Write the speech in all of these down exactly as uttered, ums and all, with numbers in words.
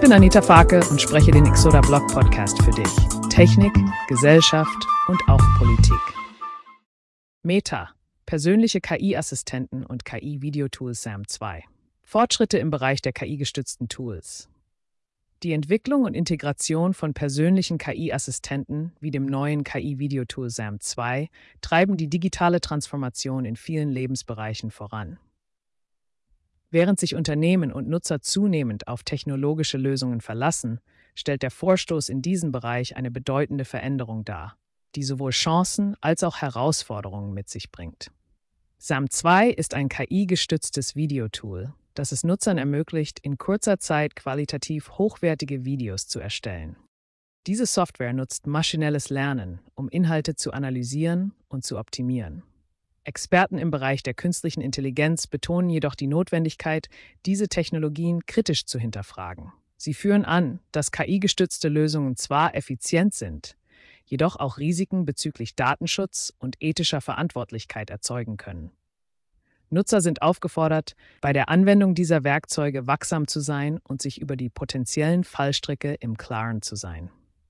bin Anita Farke und spreche den Exoda Blog Podcast für dich. Technik, Gesellschaft und auch Politik. Meta, persönliche K I-Assistenten und K I-Videotool SAM zwei. Fortschritte im Bereich der K I-gestützten Tools. Die Entwicklung und Integration von persönlichen K I-Assistenten wie dem neuen K I-Videotool SAM zwei treiben die digitale Transformation in vielen Lebensbereichen voran. Während sich Unternehmen und Nutzer zunehmend auf technologische Lösungen verlassen, stellt der Vorstoß in diesem Bereich eine bedeutende Veränderung dar, die sowohl Chancen als auch Herausforderungen mit sich bringt. SAM zwei ist ein K I-gestütztes Videotool, das es Nutzern ermöglicht, in kurzer Zeit qualitativ hochwertige Videos zu erstellen. Diese Software nutzt maschinelles Lernen, um Inhalte zu analysieren und zu optimieren. Experten im Bereich der künstlichen Intelligenz betonen jedoch die Notwendigkeit, diese Technologien kritisch zu hinterfragen. Sie führen an, dass K I-gestützte Lösungen zwar effizient sind, jedoch auch Risiken bezüglich Datenschutz und ethischer Verantwortlichkeit erzeugen können. Nutzer sind aufgefordert, bei der Anwendung dieser Werkzeuge wachsam zu sein und sich über die potenziellen Fallstricke im Klaren zu sein.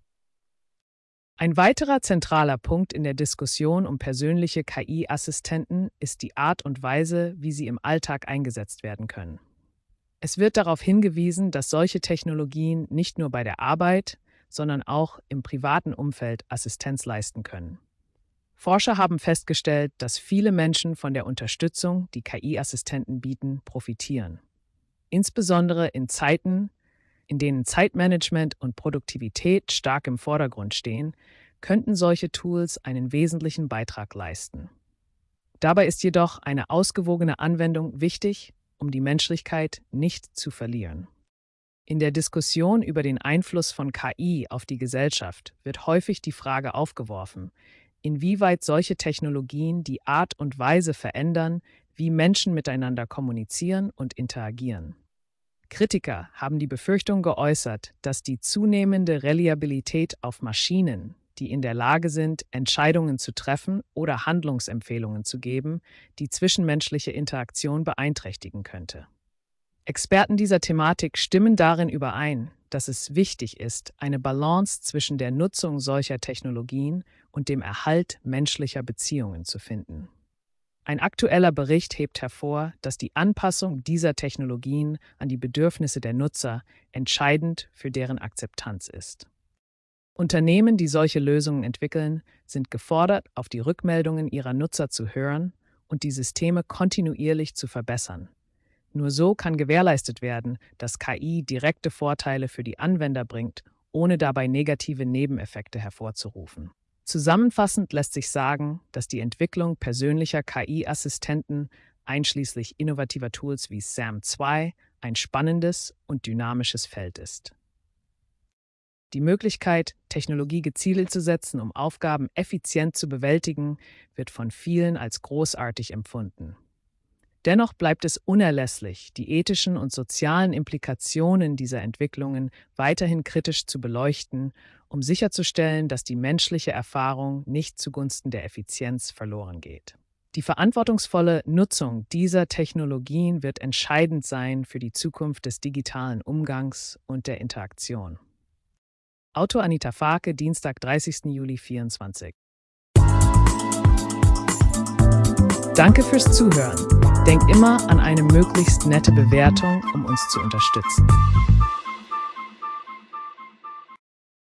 Ein weiterer zentraler Punkt in der Diskussion um persönliche K I-Assistenten ist die Art und Weise, wie sie im Alltag eingesetzt werden können. Es wird darauf hingewiesen, dass solche Technologien nicht nur bei der Arbeit, sondern auch im privaten Umfeld Assistenz leisten können. Forscher haben festgestellt, dass viele Menschen von der Unterstützung, die K I-Assistenten bieten, profitieren. Insbesondere in Zeiten, in denen Zeitmanagement und Produktivität stark im Vordergrund stehen, könnten solche Tools einen wesentlichen Beitrag leisten. Dabei ist jedoch eine ausgewogene Anwendung wichtig, um die Menschlichkeit nicht zu verlieren. In der Diskussion über den Einfluss von K I auf die Gesellschaft wird häufig die Frage aufgeworfen, inwieweit solche Technologien die Art und Weise verändern, wie Menschen miteinander kommunizieren und interagieren. Kritiker haben die Befürchtung geäußert, dass die zunehmende Reliabilität auf Maschinen, die in der Lage sind, Entscheidungen zu treffen oder Handlungsempfehlungen zu geben, die zwischenmenschliche Interaktion beeinträchtigen könnte. Experten dieser Thematik stimmen darin überein, dass es wichtig ist, eine Balance zwischen der Nutzung solcher Technologien und dem Erhalt menschlicher Beziehungen zu finden. Ein aktueller Bericht hebt hervor, dass die Anpassung dieser Technologien an die Bedürfnisse der Nutzer entscheidend für deren Akzeptanz ist. Unternehmen, die solche Lösungen entwickeln, sind gefordert, auf die Rückmeldungen ihrer Nutzer zu hören und die Systeme kontinuierlich zu verbessern. Nur so kann gewährleistet werden, dass K I direkte Vorteile für die Anwender bringt, ohne dabei negative Nebeneffekte hervorzurufen. Zusammenfassend lässt sich sagen, dass die Entwicklung persönlicher K I-Assistenten, einschließlich innovativer Tools wie SAM zwei, ein spannendes und dynamisches Feld ist. Die Möglichkeit, Technologie gezielt zu setzen, um Aufgaben effizient zu bewältigen, wird von vielen als großartig empfunden. Dennoch bleibt es unerlässlich, die ethischen und sozialen Implikationen dieser Entwicklungen weiterhin kritisch zu beleuchten, um sicherzustellen, dass die menschliche Erfahrung nicht zugunsten der Effizienz verloren geht. Die verantwortungsvolle Nutzung dieser Technologien wird entscheidend sein für die Zukunft des digitalen Umgangs und der Interaktion. Autor Anita Farke, Dienstag, dreißigsten Juli vierundzwanzig. Danke fürs Zuhören. Denk immer an eine möglichst nette Bewertung, um uns zu unterstützen.